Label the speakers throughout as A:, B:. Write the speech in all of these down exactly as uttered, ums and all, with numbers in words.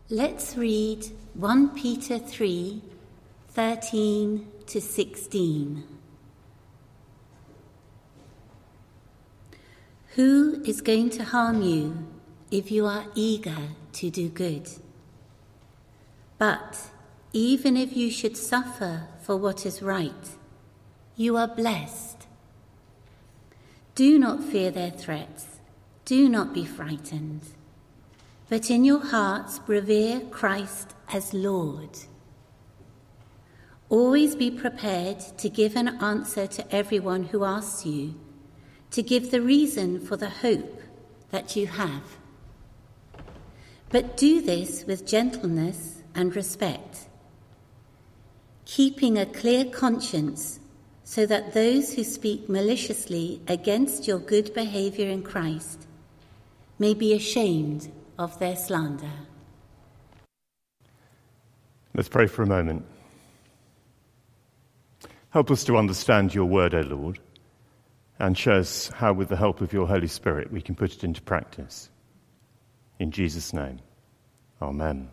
A: Let's read First Peter three, thirteen to sixteen. Who is going to harm you if you are eager to do good? But even if you should suffer for what is right, you are blessed. Do not fear their threats. Do not be frightened. But in your hearts revere Christ as Lord. Always be prepared to give an answer to everyone who asks you, to give the reason for the hope that you have. But do this with gentleness and respect, keeping a clear conscience, so that those who speak maliciously against your good behavior in Christ may be ashamed of their slander.
B: Let's pray for a moment. Help us to understand your word, O Lord, and show us how, with the help of your Holy Spirit, we can put it into practice. In Jesus' name, amen.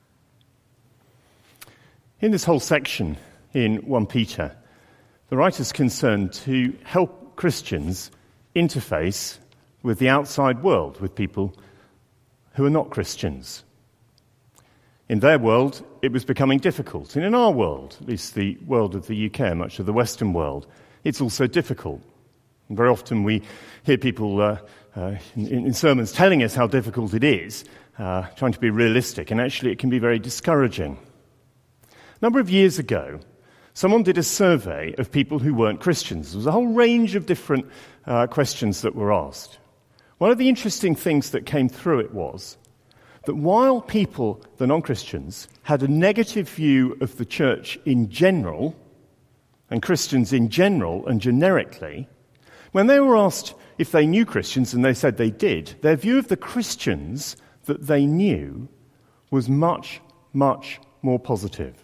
B: In this whole section in First Peter, the writer's concerned to help Christians interface with the outside world, with people who are not Christians. In their world, it was becoming difficult. And in our world, at least the world of the U K, much of the Western world, it's also difficult. And very often we hear people uh, uh, in, in sermons telling us how difficult it is, uh, trying to be realistic, and actually it can be very discouraging. A number of years ago, someone did a survey of people who weren't Christians. There was a whole range of different uh, questions that were asked. One of the interesting things that came through it was that while people, the non-Christians, had a negative view of the church in general, and Christians in general and generically, when they were asked if they knew Christians, and they said they did, their view of the Christians that they knew was much, much more positive.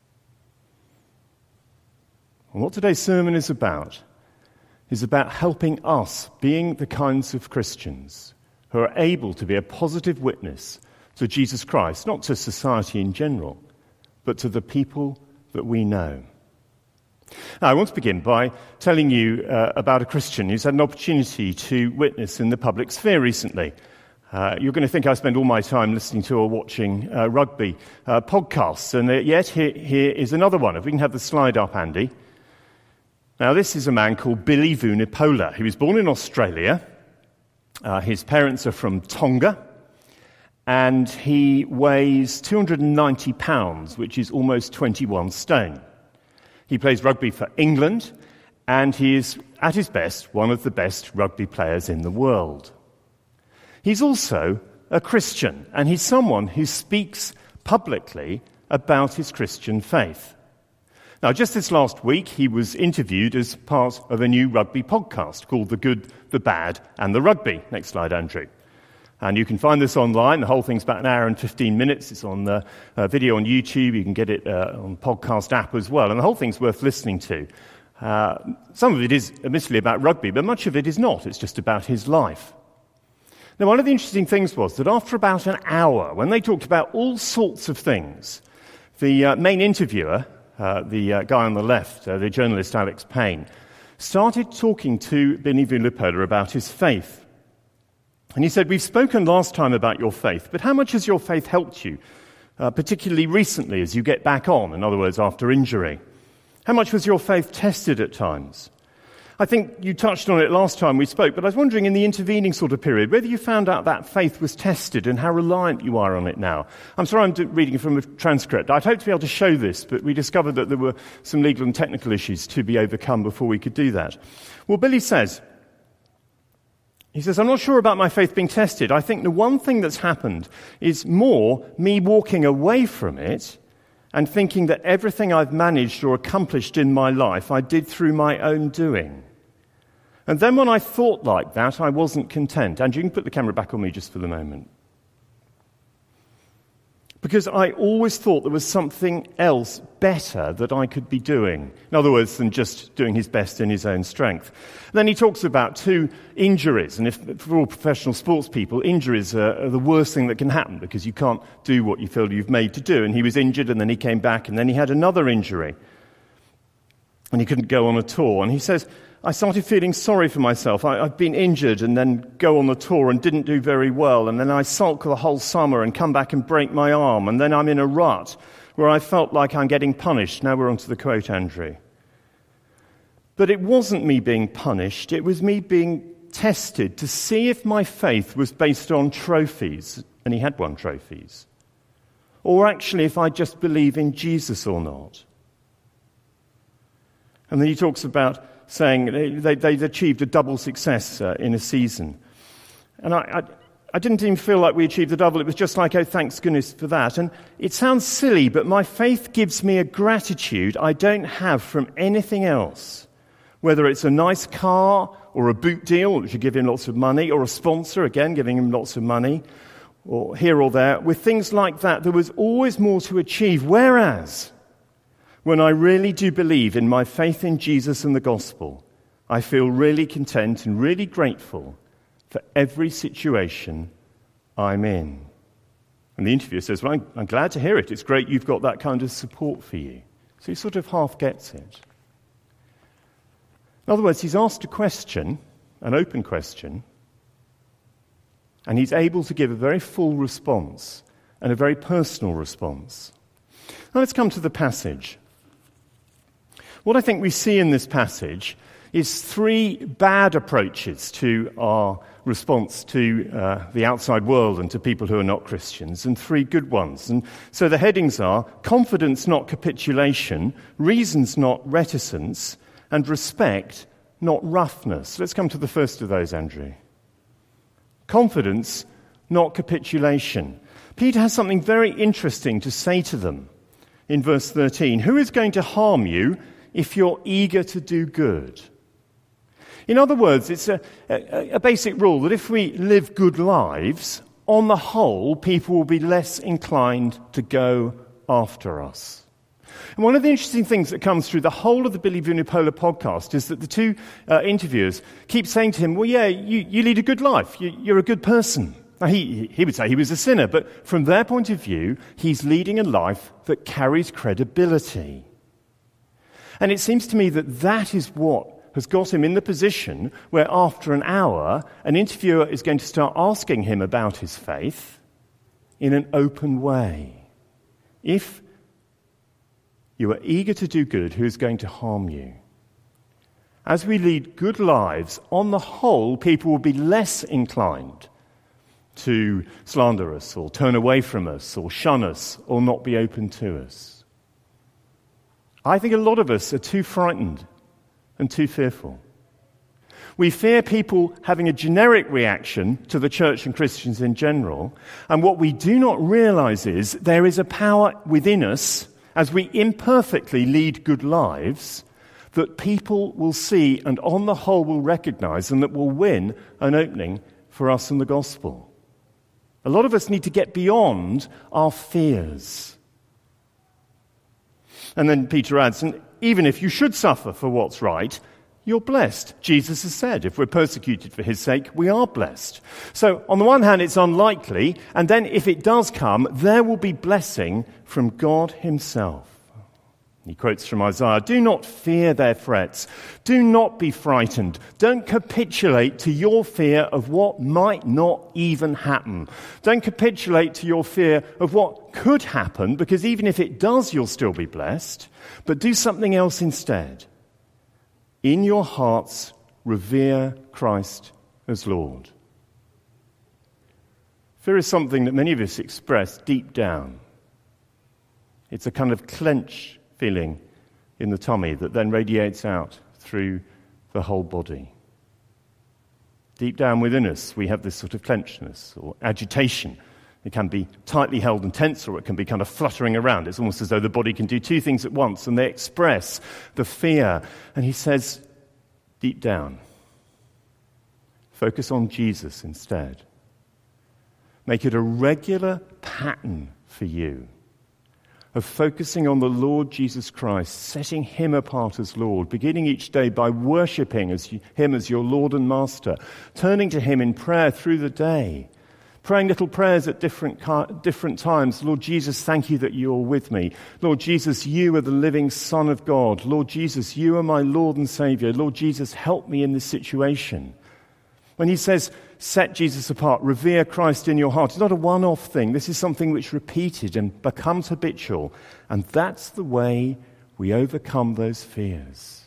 B: And what today's sermon is about is about helping us being the kinds of Christians who are able to be a positive witness to Jesus Christ, not to society in general, but to the people that we know. Now, I want to begin by telling you uh, about a Christian who's had an opportunity to witness in the public sphere recently. Uh, you're going to think I spend all my time listening to or watching uh, rugby uh, podcasts, and uh, yet here, here is another one. If we can have the slide up, Andy. Now, this is a man called Billy Vunipola. He was born in Australia. Uh, his parents are from Tonga, and he weighs two hundred ninety pounds, which is almost twenty-one stone. He plays rugby for England, and he is, at his best, one of the best rugby players in the world. He's also a Christian, and he's someone who speaks publicly about his Christian faith. Now, just this last week, he was interviewed as part of a new rugby podcast called The Good, The Bad, and The Rugby. Next slide, Andrew. And you can find this online. The whole thing's about an hour and fifteen minutes. It's on uh, uh, video on YouTube. You can get it uh, on podcast app as well. And the whole thing's worth listening to. Uh, some of it is admittedly about rugby, but much of it is not. It's just about his life. Now, one of the interesting things was that after about an hour, when they talked about all sorts of things, the uh, main interviewer, uh, the uh, guy on the left, uh, the journalist Alex Payne, started talking to Billy Vunipola about his faith. And he said, "We've spoken last time about your faith, but how much has your faith helped you, uh, particularly recently as you get back on, in other words, after injury? How much was your faith tested at times? I think you touched on it last time we spoke, but I was wondering in the intervening sort of period whether you found out that faith was tested and how reliant you are on it now." I'm sorry I'm do- reading from a transcript. I'd hoped to be able to show this, but we discovered that there were some legal and technical issues to be overcome before we could do that. Well, Billy says, He says, "I'm not sure about my faith being tested. I think the one thing that's happened is more me walking away from it and thinking that everything I've managed or accomplished in my life I did through my own doing. And then when I thought like that, I wasn't content." And you can put the camera back on me just for the moment. because I always thought there was something else better that I could be doing. In other words, than just doing his best in his own strength. Then he talks about two injuries, and if for all professional sports people, injuries are, are the worst thing that can happen because you can't do what you feel you've made to do. And he was injured, and then he came back, and then he had another injury, and he couldn't go on a tour. And he says, I started feeling sorry for myself. I, I've been injured and then go on the tour and didn't do very well. And then I sulk the whole summer and come back and break my arm. And then I'm in a rut where I felt like I'm getting punished. Now we're on to the quote, Andrew. But it wasn't me being punished. It was me being tested to see if my faith was based on trophies. And he had won trophies. Or actually if I just believe in Jesus or not. And then he talks about saying they, they'd achieved a double success uh, in a season. And I, I, I didn't even feel like we achieved the double. It was just like, oh, thanks goodness for that. And it sounds silly, but my faith gives me a gratitude I don't have from anything else. Whether it's a nice car or a boot deal, which would give him lots of money, or a sponsor, again, giving him lots of money, or here or there. With things like that, there was always more to achieve. Whereas when I really do believe in my faith in Jesus and the gospel, I feel really content and really grateful for every situation I'm in. And the interviewer says, well, I'm, I'm glad to hear it. It's great you've got that kind of support for you. So he sort of half gets it. In other words, he's asked a question, an open question, and he's able to give a very full response and a very personal response. Now let's come to the passage. What I think we see in this passage is three bad approaches to our response to uh, the outside world and to people who are not Christians, and three good ones. And so the headings are confidence, not capitulation, reasons, not reticence, and respect, not roughness. Let's come to the first of those, Andrew. Confidence, not capitulation. Peter has something very interesting to say to them in verse thirteen. Who is going to harm you if you're eager to do good? In other words, it's a, a, a basic rule that if we live good lives, on the whole, people will be less inclined to go after us. And one of the interesting things that comes through the whole of the Billy Vunipola podcast is that the two uh, interviewers keep saying to him, well, yeah, you, you lead a good life. You, you're a good person. Now, he, he would say he was a sinner, but from their point of view, he's leading a life that carries credibility. And it seems to me that that is what has got him in the position where after an hour, an interviewer is going to start asking him about his faith in an open way. If you are eager to do good, who is going to harm you? As we lead good lives, on the whole, people will be less inclined to slander us or turn away from us or shun us or not be open to us. I think a lot of us are too frightened and too fearful. We fear people having a generic reaction to the church and Christians in general, and what we do not realize is there is a power within us, as we imperfectly lead good lives, that people will see and on the whole will recognize, and that will win an opening for us in the gospel. A lot of us need to get beyond our fears. And then Peter adds, and even if you should suffer for what's right, you're blessed. Jesus has said, if we're persecuted for his sake, we are blessed. So on the one hand, it's unlikely, and then if it does come, there will be blessing from God himself. He quotes from Isaiah, do not fear their threats. Do not be frightened. Don't capitulate to your fear of what might not even happen. Don't capitulate to your fear of what could happen, because even if it does, you'll still be blessed. But do something else instead. In your hearts, revere Christ as Lord. Fear is something that many of us express deep down. It's a kind of clench feeling in the tummy that then radiates out through the whole body. Deep down within us, we have this sort of clenchedness or agitation. It can be tightly held and tense, or it can be kind of fluttering around. It's almost as though the body can do two things at once, and they express the fear. And he says, deep down, focus on Jesus instead. Make it a regular pattern for you, of focusing on the Lord Jesus Christ, setting him apart as Lord, beginning each day by worshipping as you, him as your Lord and Master, turning to him in prayer through the day, praying little prayers at different, different times. Lord Jesus, thank you that you're with me. Lord Jesus, you are the living Son of God. Lord Jesus, you are my Lord and Saviour. Lord Jesus, help me in this situation. When he says, set Jesus apart, revere Christ in your heart, it's not a one-off thing. This is something which repeated and becomes habitual. And that's the way we overcome those fears.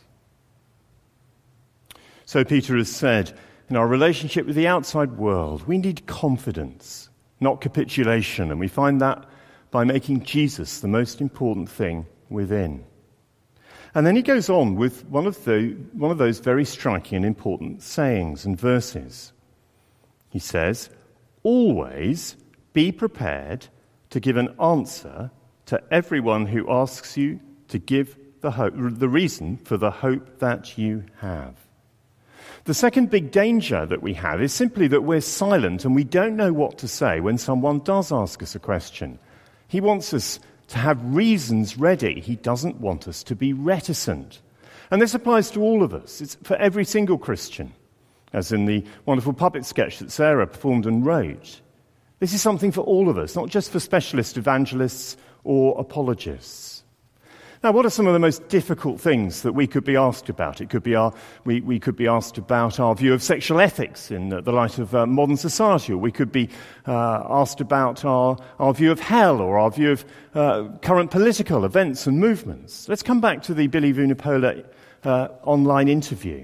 B: So Peter has said, in our relationship with the outside world, we need confidence, not capitulation. And we find that by making Jesus the most important thing within. And then he goes on with one of, the, one of those very striking and important sayings and verses. He says, always be prepared to give an answer to everyone who asks you to give the hope, the reason for the hope that you have. The second big danger that we have is simply that we're silent and we don't know what to say when someone does ask us a question. He wants us to have reasons ready. He doesn't want us to be reticent. And this applies to all of us. It's for every single Christian, as in the wonderful puppet sketch that Sarah performed and wrote. This is something for all of us, not just for specialist evangelists or apologists. Now, what are some of the most difficult things that we could be asked about? It could be our, we, we could be asked about our view of sexual ethics in the light of uh, modern society, or we could be uh, asked about our, our view of hell or our view of uh, current political events and movements. Let's come back to the Billy Vunipola uh, online interview.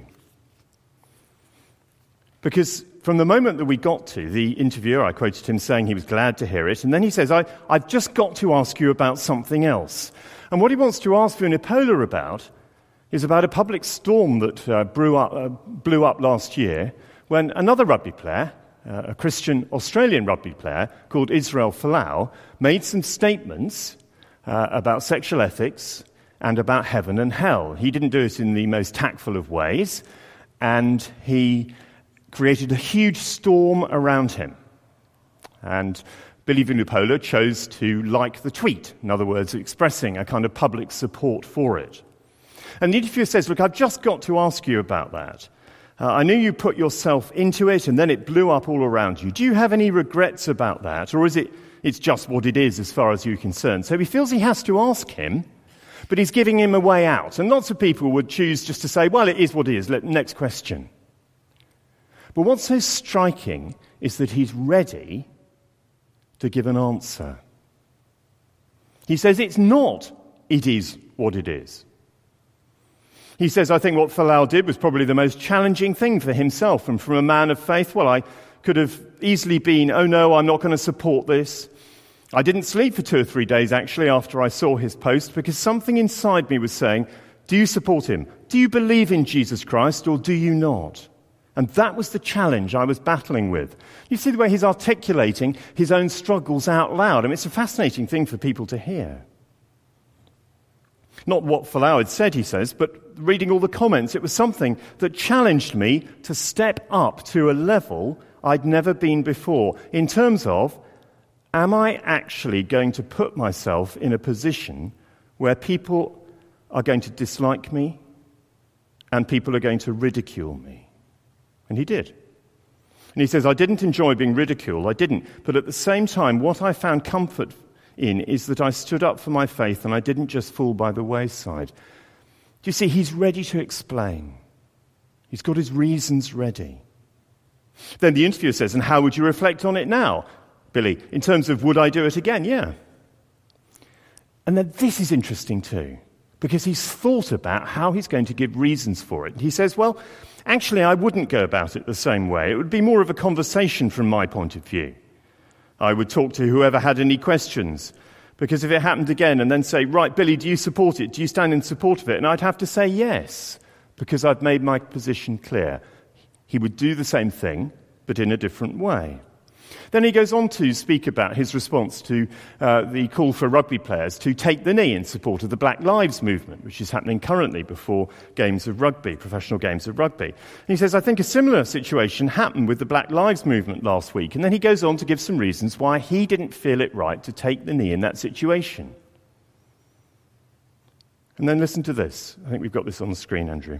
B: Because from the moment that we got to the interviewer, I quoted him saying he was glad to hear it, and then he says, I, I've just got to ask you about something else. And what he wants to ask Vunipola about is about a public storm that uh, blew, up, uh, blew up last year when another rugby player, uh, a Christian Australian rugby player called Israel Folau, made some statements uh, about sexual ethics and about heaven and hell. He didn't do it in the most tactful of ways, and he created a huge storm around him. And Billy Vunipola chose to like the tweet, in other words, expressing a kind of public support for it. And the interviewer says, look, I've just got to ask you about that. Uh, I knew you put yourself into it and then it blew up all around you. Do you have any regrets about that? Or is it it's just what it is as far as you're concerned? So he feels he has to ask him, but he's giving him a way out. And lots of people would choose just to say, well, it is what it is. Let, next question. But what's so striking is that he's ready to give an answer. He says it's not, it is what it is. He says, I think what Folau did was probably the most challenging thing for himself. And from a man of faith, well, I could have easily been, oh no, I'm not going to support this. I didn't sleep for two or three days, actually, after I saw his post, because something inside me was saying, do you support him? Do you believe in Jesus Christ, or do you not? And that was the challenge I was battling with. You see the way he's articulating his own struggles out loud. I mean, it's a fascinating thing for people to hear. Not what Folau had said, he says, but reading all the comments, it was something that challenged me to step up to a level I'd never been before, in terms of, am I actually going to put myself in a position where people are going to dislike me and people are going to ridicule me? And he did. And he says, I didn't enjoy being ridiculed, I didn't. But at the same time, what I found comfort in is that I stood up for my faith and I didn't just fall by the wayside. Do you see, he's ready to explain. He's got his reasons ready. Then the interviewer says, and how would you reflect on it now, Billy? In terms of, would I do it again? Yeah. And then this is interesting too, because he's thought about how he's going to give reasons for it. He says, well, actually, I wouldn't go about it the same way. It would be more of a conversation from my point of view. I would talk to whoever had any questions, because if it happened again and then say, right, Billy, do you support it? Do you stand in support of it? And I'd have to say yes, because I've made my position clear. He would do the same thing, but in a different way. Then he goes on to speak about his response to uh, the call for rugby players to take the knee in support of the Black Lives Movement, which is happening currently before games of rugby, professional games of rugby. And he says, I think a similar situation happened with the Black Lives Movement last week. And then he goes on to give some reasons why he didn't feel it right to take the knee in that situation. And then listen to this. I think we've got this on the screen, Andrew.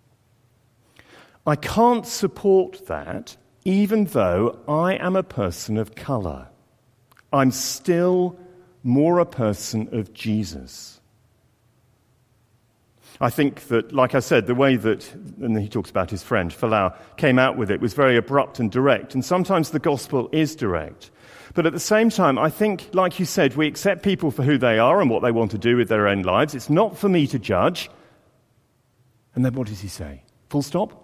B: I can't support that even though I am a person of colour. I'm still more a person of Jesus. I think that, like I said, the way that, and he talks about his friend, Falau, came out with it was very abrupt and direct, and sometimes the gospel is direct. But at the same time, I think, like you said, we accept people for who they are and what they want to do with their own lives. It's not for me to judge. And then what does he say? Full stop?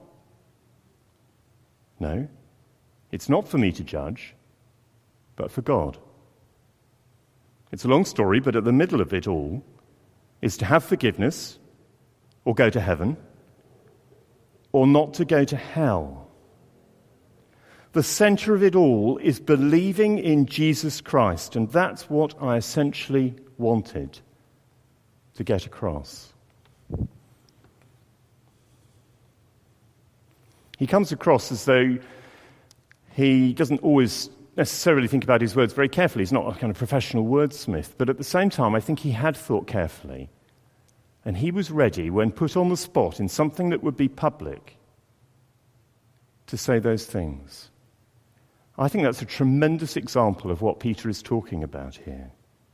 B: No. It's not for me to judge, but for God. It's a long story, but at the middle of it all is to have forgiveness or go to heaven or not to go to hell. The center of it all is believing in Jesus Christ, and that's what I essentially wanted to get across. He comes across as though he doesn't always necessarily think about his words very carefully. He's not a kind of professional wordsmith, but at the same time, I think he had thought carefully, and he was ready, when put on the spot in something that would be public, to say those things. I think that's a tremendous example of what Peter is talking about here.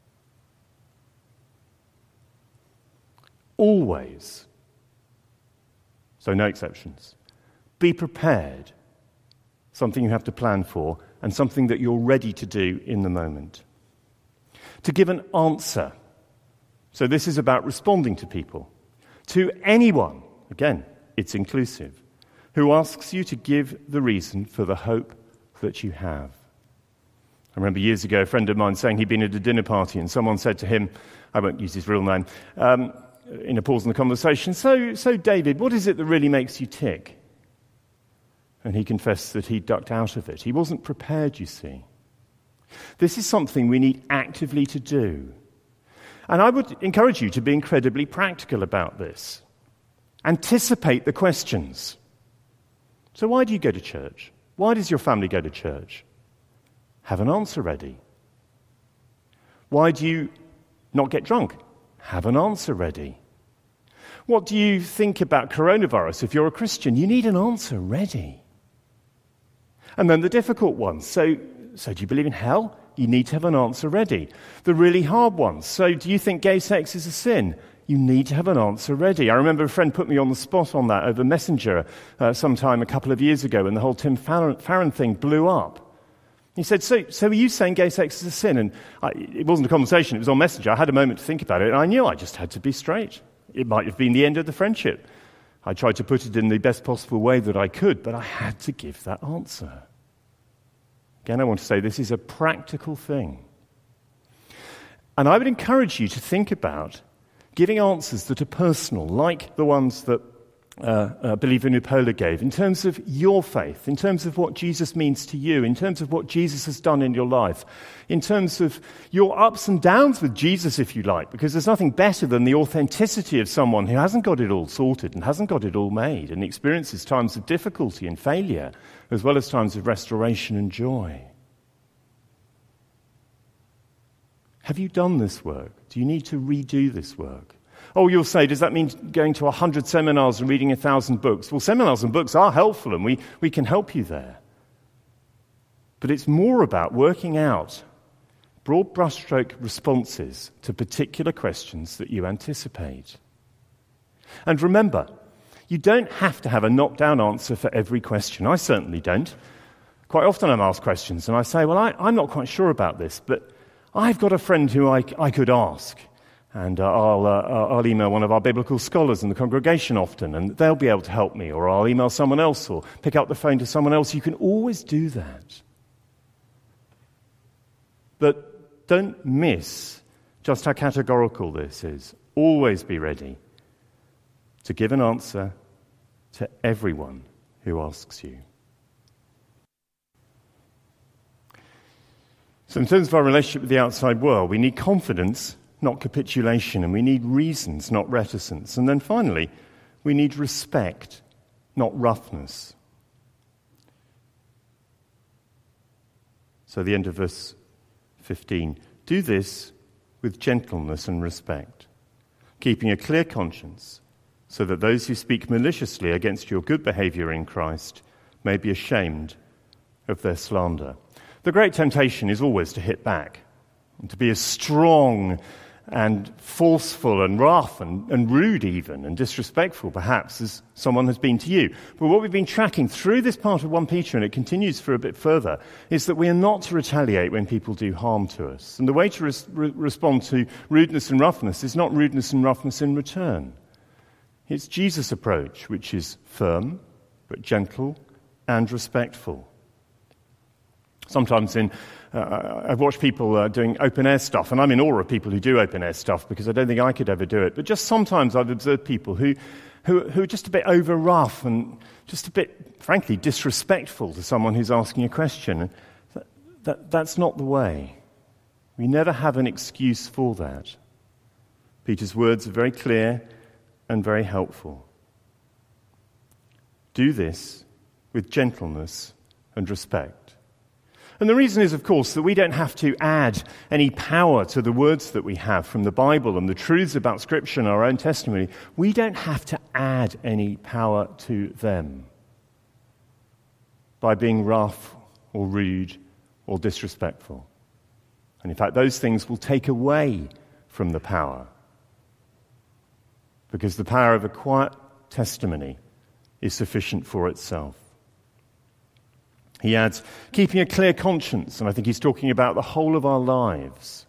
B: Always, so no exceptions, be prepared. Something you have to plan for, and something that you're ready to do in the moment. To give an answer. So this is about responding to people. To anyone, again, it's inclusive, who asks you to give the reason for the hope that you have. I remember years ago a friend of mine saying he'd been at a dinner party and someone said to him, I won't use his real name, um, in a pause in the conversation, so, so David, what is it that really makes you tick? And he confessed that he ducked out of it. He wasn't prepared, you see. This is something we need actively to do. And I would encourage you to be incredibly practical about this. Anticipate the questions. So why do you go to church? Why does your family go to church? Have an answer ready. Why do you not get drunk? Have an answer ready. What do you think about coronavirus if you're a Christian? You need an answer ready. And then the difficult ones. So, so do you believe in hell? You need to have an answer ready. The really hard ones. So do you think gay sex is a sin? You need to have an answer ready. I remember a friend put me on the spot on that over Messenger uh, sometime a couple of years ago when the whole Tim Farron thing blew up. He said, so, so are you saying gay sex is a sin? And I, it wasn't a conversation, it was on Messenger. I had a moment to think about it, and I knew I just had to be straight. It might have been the end of the friendship. I tried to put it in the best possible way that I could, but I had to give that answer. Again, I want to say this is a practical thing. And I would encourage you to think about giving answers that are personal, like the ones that uh, uh, believer Nupola gave, in terms of your faith, in terms of what Jesus means to you, in terms of what Jesus has done in your life, in terms of your ups and downs with Jesus, if you like, because there's nothing better than the authenticity of someone who hasn't got it all sorted and hasn't got it all made and experiences times of difficulty and failure, as well as times of restoration and joy. Have you done this work? Do you need to redo this work? Oh, you'll say, does that mean going to a hundred seminars and reading a thousand books? Well, seminars and books are helpful, and we, we can help you there. But it's more about working out broad brushstroke responses to particular questions that you anticipate. And remember, you don't have to have a knockdown answer for every question. I certainly don't. Quite often I'm asked questions, and I say, well, I, I'm not quite sure about this, but I've got a friend who I, I could ask. And uh, I'll, uh, I'll email one of our biblical scholars in the congregation often, and they'll be able to help me. Or I'll email someone else or pick up the phone to someone else. You can always do that. But don't miss just how categorical this is. Always be ready to give an answer to everyone who asks you. So in terms of our relationship with the outside world, we need confidence, not capitulation, and we need reasons, not reticence. And then finally, we need respect, not roughness. So the end of verse fifteen, do this with gentleness and respect, keeping a clear conscience, so that those who speak maliciously against your good behavior in Christ may be ashamed of their slander. The great temptation is always to hit back, and to be as strong and forceful and rough and, and rude even, and disrespectful perhaps as someone has been to you. But what we've been tracking through this part of First Peter, and it continues for a bit further, is that we are not to retaliate when people do harm to us. And the way to res- re- respond to rudeness and roughness is not rudeness and roughness in return. It's Jesus' approach, which is firm, but gentle and respectful. Sometimes in, uh, I've watched people uh, doing open-air stuff, and I'm in awe of people who do open-air stuff because I don't think I could ever do it. But just sometimes I've observed people who, who, who are just a bit over-rough and just a bit, frankly, disrespectful to someone who's asking a question. That, that, that's not the way. We never have an excuse for that. Peter's words are very clear and very helpful. Do this with gentleness and respect. And the reason is, of course, that we don't have to add any power to the words that we have from the Bible and the truths about Scripture and our own testimony. We don't have to add any power to them by being rough or rude or disrespectful. And in fact, those things will take away from the power, because the power of a quiet testimony is sufficient for itself. He adds, keeping a clear conscience, and I think he's talking about the whole of our lives.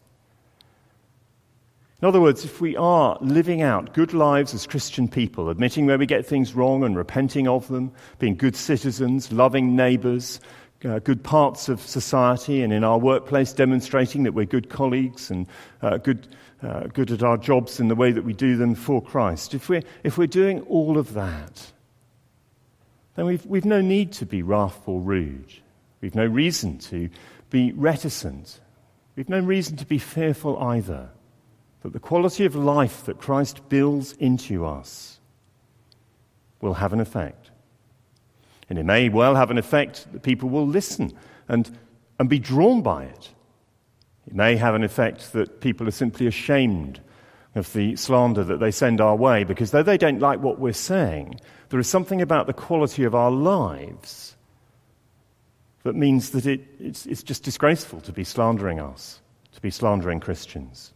B: In other words, if we are living out good lives as Christian people, admitting where we get things wrong and repenting of them, being good citizens, loving neighbours, uh, good parts of society, and in our workplace demonstrating that we're good colleagues and uh, good, uh, good at our jobs in the way that we do them for Christ, if we're, if we're doing all of that, then we've, we've no need to be rough or rude. We've no reason to be reticent. We've no reason to be fearful either. That the quality of life that Christ builds into us will have an effect. And it may well have an effect that people will listen and, and be drawn by it. It may have an effect that people are simply ashamed of the slander that they send our way, because though they don't like what we're saying, there is something about the quality of our lives that means that it, it's, it's just disgraceful to be slandering us, to be slandering Christians.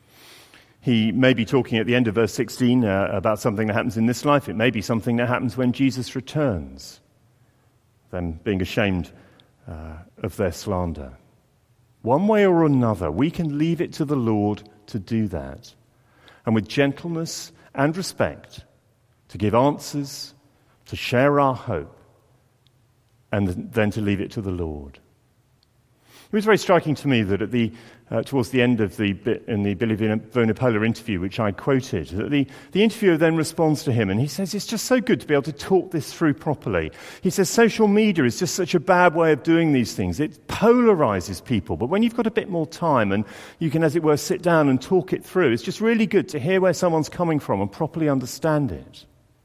B: He may be talking at the end of verse sixteen uh, about something that happens in this life. It may be something that happens when Jesus returns, them being ashamed uh, of their slander. One way or another, we can leave it to the Lord to do that. And with gentleness and respect, to give answers, to share our hope, and then to leave it to the Lord. It was very striking to me that at the uh, towards the end of the bit in the Billy Vunipola interview, which I quoted, that the, the interviewer then responds to him, and he says, it's just so good to be able to talk this through properly. He says, social media is just such a bad way of doing these things. It polarizes people, but when you've got a bit more time and you can, as it were, sit down and talk it through, it's just really good to hear where someone's coming from and properly understand it.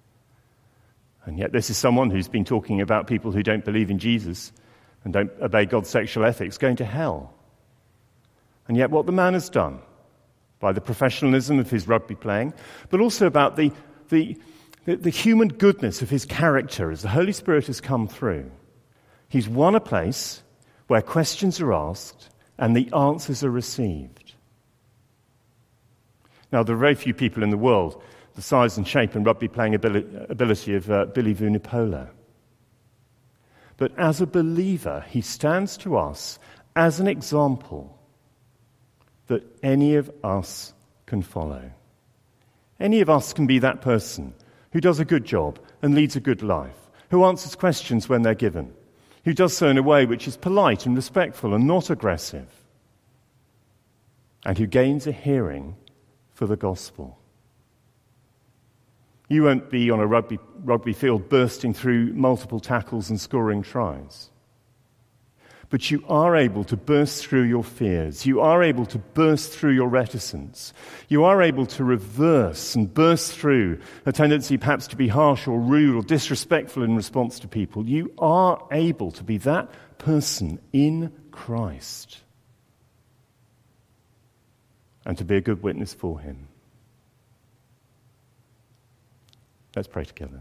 B: And yet this is someone who's been talking about people who don't believe in Jesus and don't obey God's sexual ethics going to hell. And yet what the man has done, by the professionalism of his rugby playing, but also about the, the, the, the human goodness of his character as the Holy Spirit has come through, he's won a place where questions are asked and the answers are received. Now, there are very few people in the world the size and shape and rugby playing ability, ability of uh, Billy Vunipola. But as a believer, he stands to us as an example that any of us can follow. Any of us can be that person who does a good job and leads a good life, who answers questions when they're given, who does so in a way which is polite and respectful and not aggressive, and who gains a hearing for the gospel. You won't be on a rugby, rugby field bursting through multiple tackles and scoring tries. But you are able to burst through your fears. You are able to burst through your reticence. You are able to reverse and burst through a tendency perhaps to be harsh or rude or disrespectful in response to people. You are able to be that person in Christ and to be a good witness for him. Let's pray together.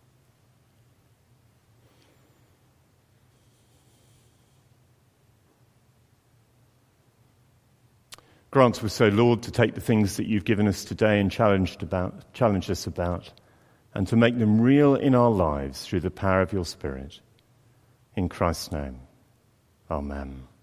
B: Grant us, so Lord, to take the things that you've given us today and challenged about, challenged us about, and to make them real in our lives through the power of your Spirit. In Christ's name, amen.